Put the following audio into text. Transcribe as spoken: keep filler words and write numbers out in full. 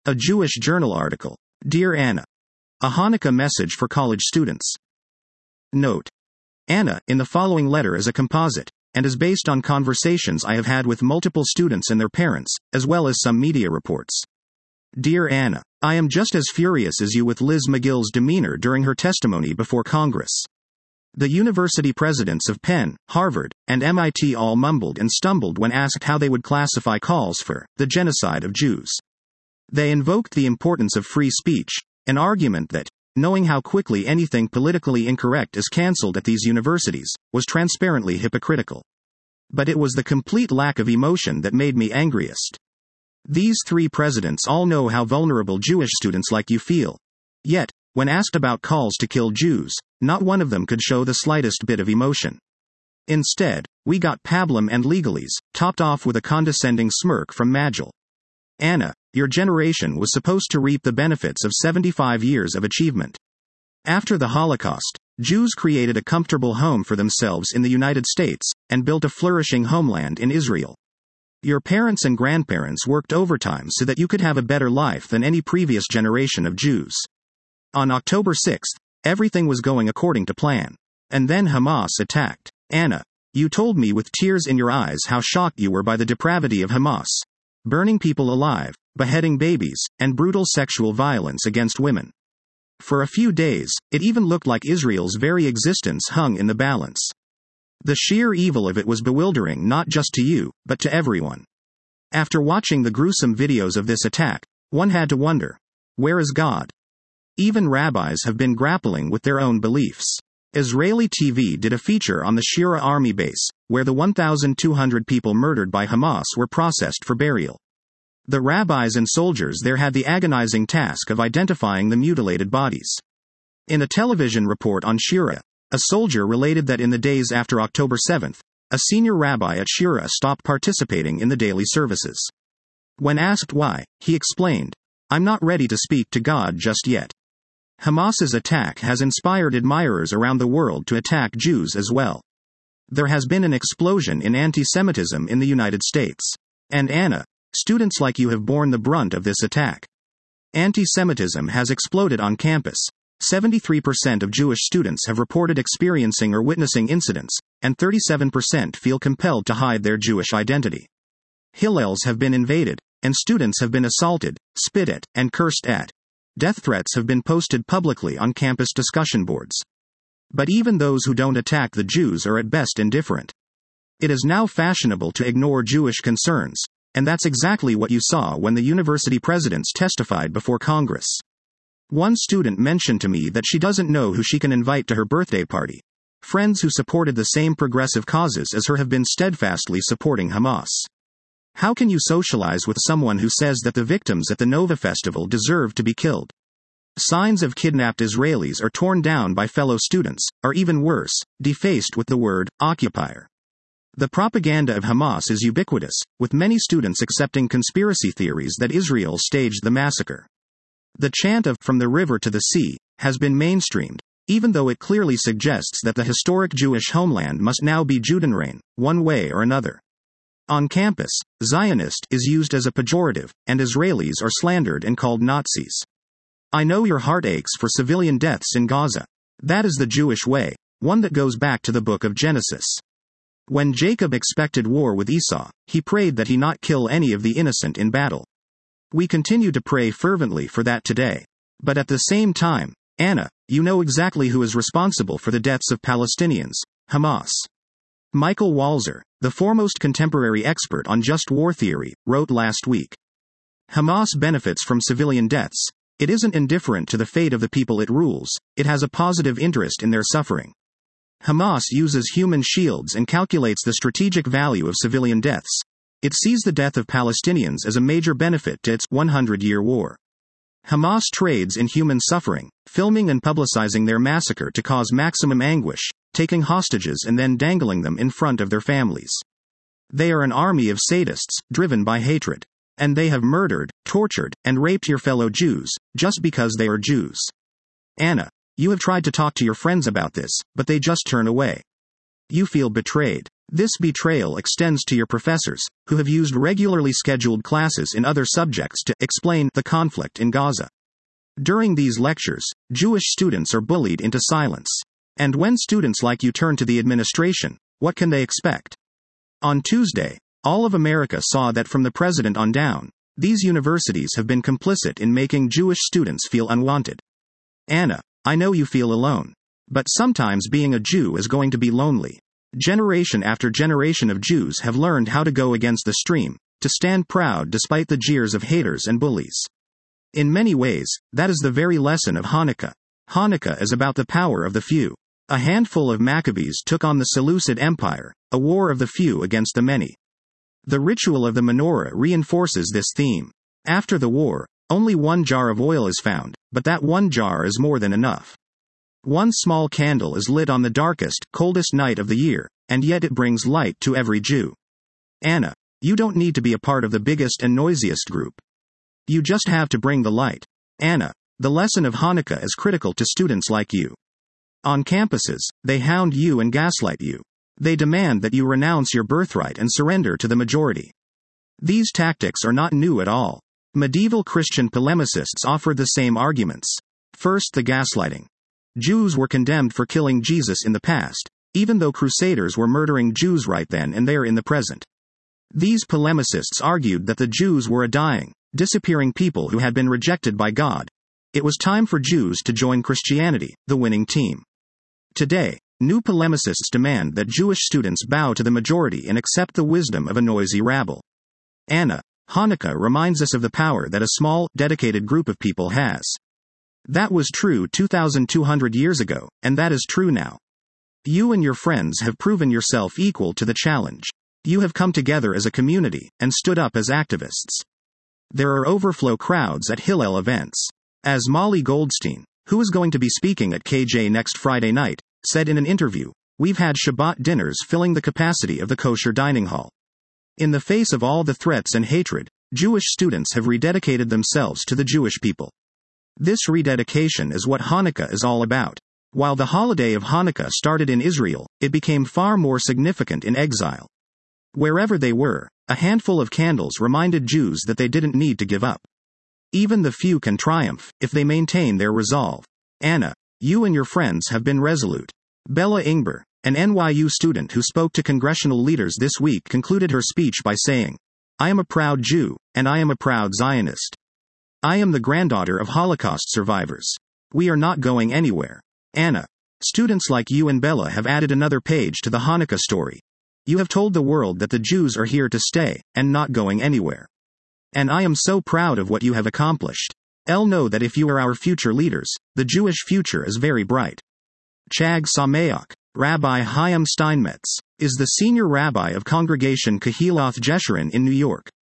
A Jewish Journal article. Dear Anna. A Hanukkah message for college students. Note. Anna, in the following letter is a composite, and is based on conversations I have had with multiple students and their parents, as well as some media reports. Dear Anna, I am just as furious as you with Liz McGill's demeanor during her testimony before Congress. The university presidents of Penn, Harvard, and M I T all mumbled and stumbled when asked how they would classify calls for the genocide of Jews. They invoked the importance of free speech, an argument that, knowing how quickly anything politically incorrect is cancelled at these universities, was transparently hypocritical. But it was the complete lack of emotion that made me angriest. These three presidents all know how vulnerable Jewish students like you feel. Yet, when asked about calls to kill Jews, not one of them could show the slightest bit of emotion. Instead, we got pablum and legalese, topped off with a condescending smirk from Majel. Anna, your generation was supposed to reap the benefits of seventy-five years of achievement. After the Holocaust, Jews created a comfortable home for themselves in the United States, and built a flourishing homeland in Israel. Your parents and grandparents worked overtime so that you could have a better life than any previous generation of Jews. On October sixth, everything was going according to plan. And then Hamas attacked. Anna, you told me with tears in your eyes how shocked you were by the depravity of Hamas. Burning people alive, beheading babies, and brutal sexual violence against women. For a few days, it even looked like Israel's very existence hung in the balance. The sheer evil of it was bewildering not just to you, but to everyone. After watching the gruesome videos of this attack, one had to wonder, where is God? Even rabbis have been grappling with their own beliefs. Israeli T V did a feature on the Shura army base, where the one thousand two hundred people murdered by Hamas were processed for burial. The rabbis and soldiers there had the agonizing task of identifying the mutilated bodies. In a television report on Shura, a soldier related that in the days after October seventh, a senior rabbi at Shura stopped participating in the daily services. When asked why, he explained, "I'm not ready to speak to God just yet." Hamas's attack has inspired admirers around the world to attack Jews as well. There has been an explosion in anti-Semitism in the United States. And Anna, students like you have borne the brunt of this attack. Anti-Semitism has exploded on campus. seventy-three percent of Jewish students have reported experiencing or witnessing incidents, and thirty-seven percent feel compelled to hide their Jewish identity. Hillels have been invaded, and students have been assaulted, spit at, and cursed at. Death threats have been posted publicly on campus discussion boards. But even those who don't attack the Jews are at best indifferent. It is now fashionable to ignore Jewish concerns, and that's exactly what you saw when the university presidents testified before Congress. One student mentioned to me that she doesn't know who she can invite to her birthday party. Friends who supported the same progressive causes as her have been steadfastly supporting Hamas. How can you socialize with someone who says that the victims at the Nova Festival deserve to be killed? Signs of kidnapped Israelis are torn down by fellow students, or even worse, defaced with the word occupier. The propaganda of Hamas is ubiquitous, with many students accepting conspiracy theories that Israel staged the massacre. The chant of "from the river to the sea" has been mainstreamed, even though it clearly suggests that the historic Jewish homeland must now be Judenrein, one way or another. On campus, Zionist is used as a pejorative, and Israelis are slandered and called Nazis. I know your heart aches for civilian deaths in Gaza. That is the Jewish way, one that goes back to the book of Genesis. When Jacob expected war with Esau, he prayed that he not kill any of the innocent in battle. We continue to pray fervently for that today. But at the same time, Anna, you know exactly who is responsible for the deaths of Palestinians: Hamas. Michael Walzer, the foremost contemporary expert on just war theory, wrote last week. Hamas benefits from civilian deaths. It isn't indifferent to the fate of the people it rules, it has a positive interest in their suffering. Hamas uses human shields and calculates the strategic value of civilian deaths. It sees the death of Palestinians as a major benefit to its one hundred year war. Hamas trades in human suffering, filming and publicizing their massacre to cause maximum anguish, taking hostages and then dangling them in front of their families. They are an army of sadists, driven by hatred. And they have murdered, tortured, and raped your fellow Jews, just because they are Jews. Anna, you have tried to talk to your friends about this, but they just turn away. You feel betrayed. This betrayal extends to your professors, who have used regularly scheduled classes in other subjects to explain the conflict in Gaza. During these lectures, Jewish students are bullied into silence. And when students like you turn to the administration, what can they expect? On Tuesday, all of America saw that from the president on down, these universities have been complicit in making Jewish students feel unwanted. Anna, I know you feel alone. But sometimes being a Jew is going to be lonely. Generation after generation of Jews have learned how to go against the stream, to stand proud despite the jeers of haters and bullies. In many ways, that is the very lesson of Hanukkah. Hanukkah is about the power of the few. A handful of Maccabees took on the Seleucid Empire, a war of the few against the many. The ritual of the menorah reinforces this theme. After the war, only one jar of oil is found, but that one jar is more than enough. One small candle is lit on the darkest, coldest night of the year, and yet it brings light to every Jew. Anna, you don't need to be a part of the biggest and noisiest group. You just have to bring the light. Anna, the lesson of Hanukkah is critical to students like you. On campuses, they hound you and gaslight you. They demand that you renounce your birthright and surrender to the majority. These tactics are not new at all. Medieval Christian polemicists offered the same arguments. First, the gaslighting. Jews were condemned for killing Jesus in the past, even though crusaders were murdering Jews right then and there in the present. These polemicists argued that the Jews were a dying, disappearing people who had been rejected by God. It was time for Jews to join Christianity, the winning team. Today, new polemicists demand that Jewish students bow to the majority and accept the wisdom of a noisy rabble. Anna, Hanukkah reminds us of the power that a small, dedicated group of people has. That was true two thousand two hundred years ago, and that is true now. You and your friends have proven yourself equal to the challenge. You have come together as a community, and stood up as activists. There are overflow crowds at Hillel events. As Molly Goldstein, who is going to be speaking at K J next Friday night, said in an interview, we've had Shabbat dinners filling the capacity of the kosher dining hall. In the face of all the threats and hatred, Jewish students have rededicated themselves to the Jewish people. This rededication is what Hanukkah is all about. While the holiday of Hanukkah started in Israel, it became far more significant in exile. Wherever they were, a handful of candles reminded Jews that they didn't need to give up. Even the few can triumph, if they maintain their resolve. Anna, you and your friends have been resolute. Bella Ingber, an N Y U student who spoke to congressional leaders this week, concluded her speech by saying, I am a proud Jew, and I am a proud Zionist. I am the granddaughter of Holocaust survivors. We are not going anywhere. Anna, students like you and Bella have added another page to the Hanukkah story. You have told the world that the Jews are here to stay, and not going anywhere. And I am so proud of what you have accomplished. I'll know that if you are our future leaders, the Jewish future is very bright. Chag Sameach, Rabbi Chaim Steinmetz, is the senior rabbi of Congregation Kehilath Jeshurun in New York.